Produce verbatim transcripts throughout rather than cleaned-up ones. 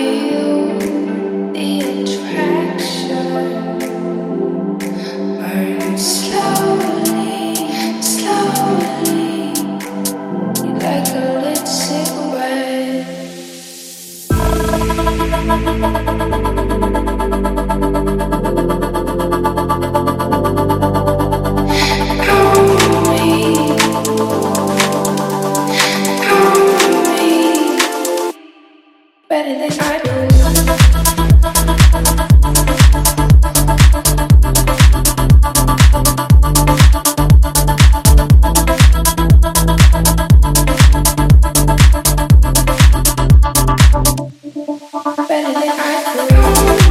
feel the attraction burn slowly, slowly, like a lit cigarette. Hold me, hold me, better than I do. Better than I do.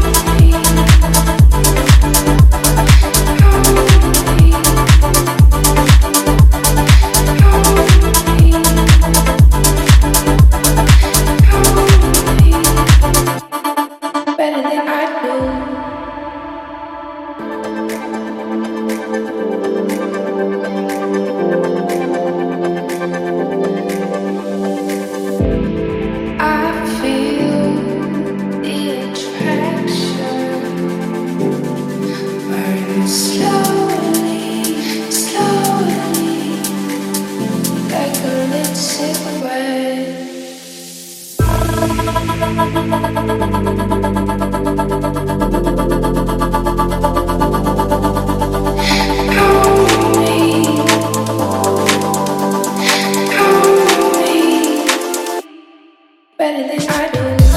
Better than I do. I feel the attraction burn slowly, slowly, like a lit cigarette. Hold me, hold me, better than I do.